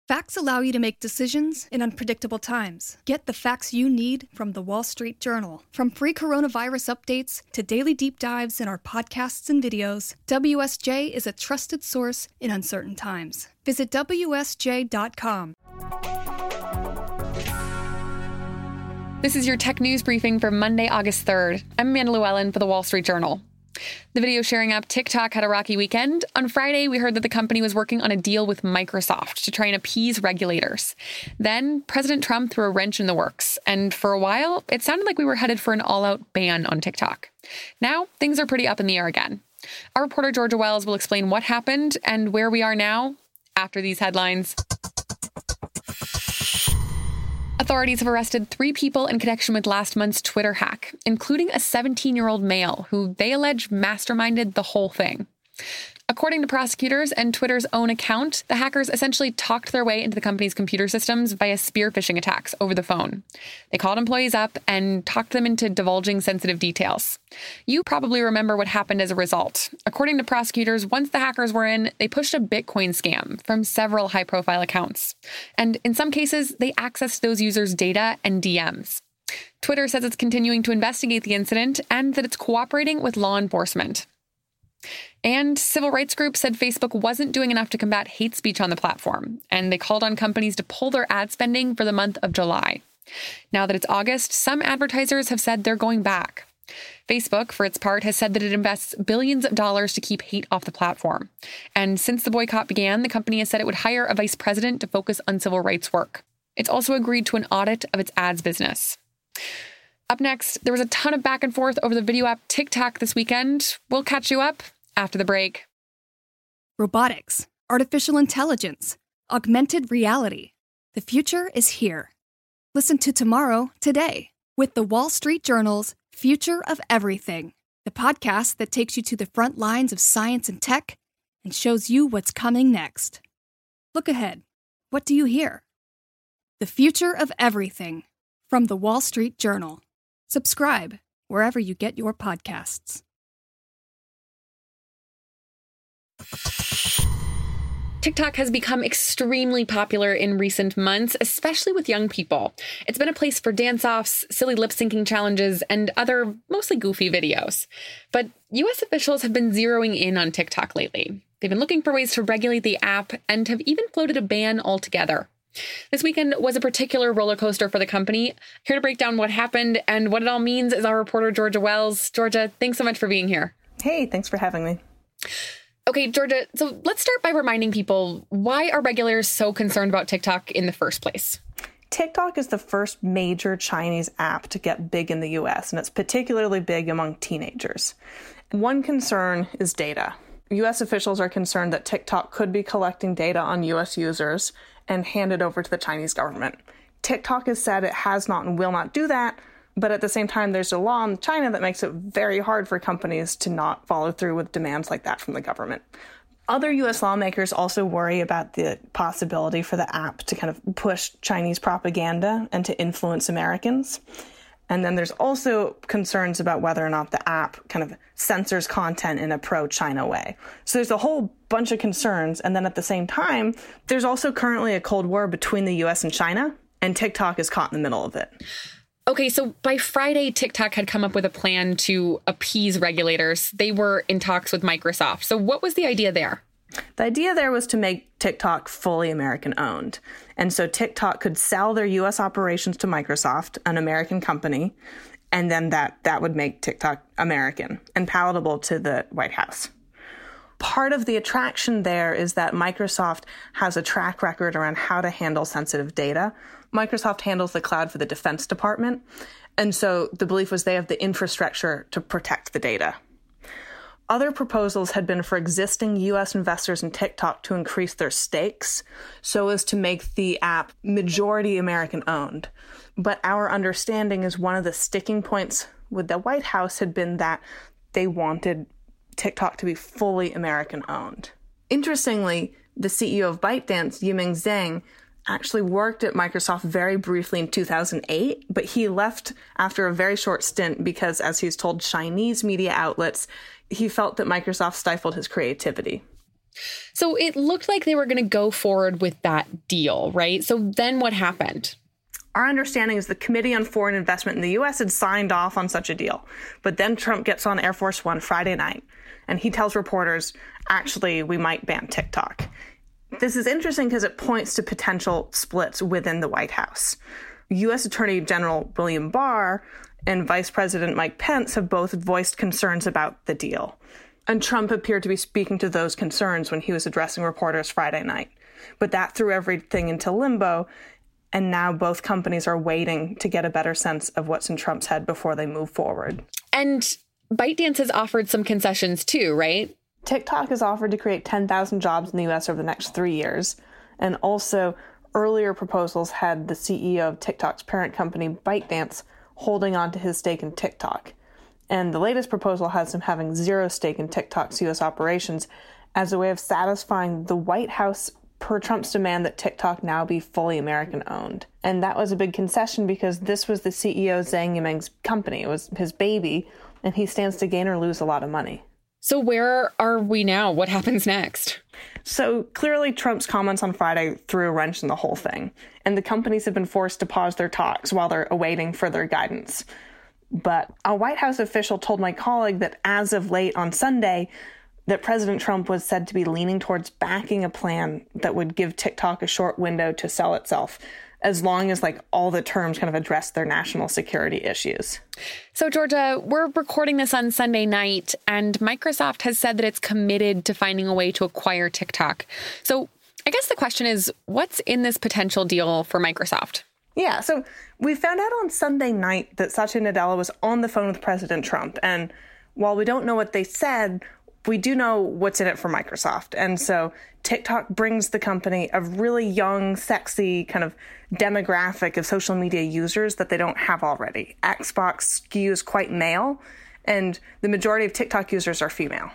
Facts allow you to make decisions in unpredictable times. Get the facts you need from The Wall Street Journal. From free coronavirus updates to daily deep dives in our podcasts and videos, WSJ is a trusted source in uncertain times. Visit WSJ.com. This is your tech news briefing for Monday, August 3rd. I'm Amanda Llewellyn for The Wall Street Journal. The video sharing app TikTok had a rocky weekend. On Friday, we heard that the company was working on a deal with Microsoft to try and appease regulators. Then President Trump threw a wrench in the works, and for a while, it sounded like we were headed for an all-out ban on TikTok. Now, things are pretty up in the air again. Our reporter Georgia Wells will explain what happened and where we are now after these headlines. Authorities have arrested 3 people in connection with last month's Twitter hack, including a 17-year-old male who they allege masterminded the whole thing. According to prosecutors and Twitter's own account, the hackers essentially talked their way into the company's computer systems via spear phishing attacks over the phone. They called employees up and talked them into divulging sensitive details. You probably remember what happened as a result. According to prosecutors, once the hackers were in, they pushed a Bitcoin scam from several high-profile accounts. And in some cases, they accessed those users' data and DMs. Twitter says it's continuing to investigate the incident and that it's cooperating with law enforcement. And civil rights groups said Facebook wasn't doing enough to combat hate speech on the platform, and they called on companies to pull their ad spending for the month of July. Now that it's August, some advertisers have said they're going back. Facebook, for its part, has said that it invests billions of dollars to keep hate off the platform. And since the boycott began, the company has said it would hire a vice president to focus on civil rights work. It's also agreed to an audit of its ads business. Up next, there was a ton of back and forth over the video app TikTok this weekend. We'll catch you up after the break. Robotics, artificial intelligence, augmented reality. The future is here. Listen to Tomorrow Today with The Wall Street Journal's Future of Everything, the podcast that takes you to the front lines of science and tech and shows you what's coming next. Look ahead. What do you hear? The Future of Everything from The Wall Street Journal. Subscribe wherever you get your podcasts. TikTok has become extremely popular in recent months, especially with young people. It's been a place for dance-offs, silly lip-syncing challenges, and other mostly goofy videos. But U.S. officials have been zeroing in on TikTok lately. They've been looking for ways to regulate the app and have even floated a ban altogether. This weekend was a particular roller coaster for the company. Here to break down what happened and what it all means is our reporter, Georgia Wells. Georgia, thanks so much for being here. Hey, thanks for having me. Okay, Georgia, so let's start by reminding people, why are regulators so concerned about TikTok in the first place? TikTok is the first major Chinese app to get big in the U.S., and it's particularly big among teenagers. One concern is data. U.S. officials are concerned that TikTok could be collecting data on U.S. users and hand it over to the Chinese government. TikTok has said it has not and will not do that, but at the same time, there's a law in China that makes it very hard for companies to not follow through with demands like that from the government. Other U.S. lawmakers also worry about the possibility for the app to kind of push Chinese propaganda and to influence Americans. And then there's also concerns about whether or not the app kind of censors content in a pro-China way. So there's a whole bunch of concerns. And then at the same time, there's also currently a Cold War between the U.S. and China, and TikTok is caught in the middle of it. Okay, so by Friday, TikTok had come up with a plan to appease regulators. They were in talks with Microsoft. So what was the idea there? The idea there was to make TikTok fully American-owned. And so TikTok could sell their U.S. operations to Microsoft, an American company, and then that would make TikTok American and palatable to the White House. Part of the attraction there is that Microsoft has a track record around how to handle sensitive data. Microsoft handles the cloud for the Defense Department, and so the belief was they have the infrastructure to protect the data. Other proposals had been for existing U.S. investors in TikTok to increase their stakes so as to make the app majority American-owned. But our understanding is one of the sticking points with the White House had been that they wanted TikTok to be fully American-owned. Interestingly, the CEO of ByteDance, Yiming Zhang, actually worked at Microsoft very briefly in 2008, but he left after a very short stint because, as he's told Chinese media outlets, he felt that Microsoft stifled his creativity. So it looked like they were going to go forward with that deal, right? So then what happened? Our understanding is the Committee on Foreign Investment in the U.S. had signed off on such a deal. But then Trump gets on Air Force One Friday night, and he tells reporters, actually, we might ban TikTok. This is interesting because it points to potential splits within the White House. U.S. Attorney General William Barr and Vice President Mike Pence have both voiced concerns about the deal. And Trump appeared to be speaking to those concerns when he was addressing reporters Friday night. But that threw everything into limbo, and now both companies are waiting to get a better sense of what's in Trump's head before they move forward. And ByteDance has offered some concessions too, right? TikTok has offered to create 10,000 jobs in the U.S. over the next 3 years. And also, earlier proposals had the CEO of TikTok's parent company, ByteDance, holding on to his stake in TikTok. And the latest proposal has him having zero stake in TikTok's U.S. operations as a way of satisfying the White House per Trump's demand that TikTok now be fully American-owned. And that was a big concession because this was the CEO Zhang Yiming's company. It was his baby, and he stands to gain or lose a lot of money. So where are we now? What happens next? So clearly Trump's comments on Friday threw a wrench in the whole thing, and the companies have been forced to pause their talks while they're awaiting further guidance. But a White House official told my colleague that as of late on Sunday, that President Trump was said to be leaning towards backing a plan that would give TikTok a short window to sell itself, as long as all the terms kind of address their national security issues. So, Georgia, we're recording this on Sunday night, and Microsoft has said that it's committed to finding a way to acquire TikTok. So I guess the question is, what's in this potential deal for Microsoft? Yeah, so we found out on Sunday night that Satya Nadella was on the phone with President Trump. And while we don't know what they said, we do know what's in it for Microsoft. And so TikTok brings the company a really young, sexy kind of demographic of social media users that they don't have already. Xbox skews quite male, and the majority of TikTok users are female.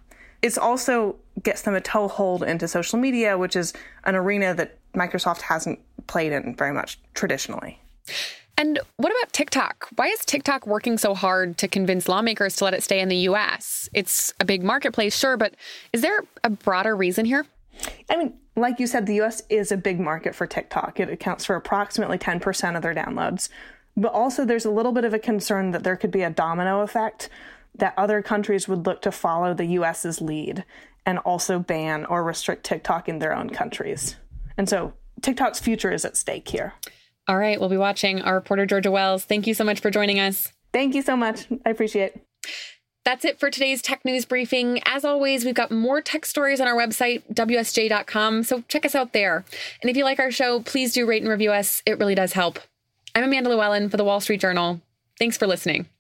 It also gets them a toehold into social media, which is an arena that Microsoft hasn't played in very much traditionally. And what about TikTok? Why is TikTok working so hard to convince lawmakers to let it stay in the U.S.? It's a big marketplace, sure, but is there a broader reason here? I mean, like you said, the U.S. is a big market for TikTok. It accounts for approximately 10% of their downloads. But also there's a little bit of a concern that there could be a domino effect, that other countries would look to follow the U.S.'s lead and also ban or restrict TikTok in their own countries. And so TikTok's future is at stake here. All right, we'll be watching. Our reporter, Georgia Wells, thank you so much for joining us. Thank you so much. I appreciate it. That's it for today's Tech News Briefing. As always, we've got more tech stories on our website, WSJ.com, so check us out there. And if you like our show, please do rate and review us. It really does help. I'm Amanda Llewellyn for The Wall Street Journal. Thanks for listening.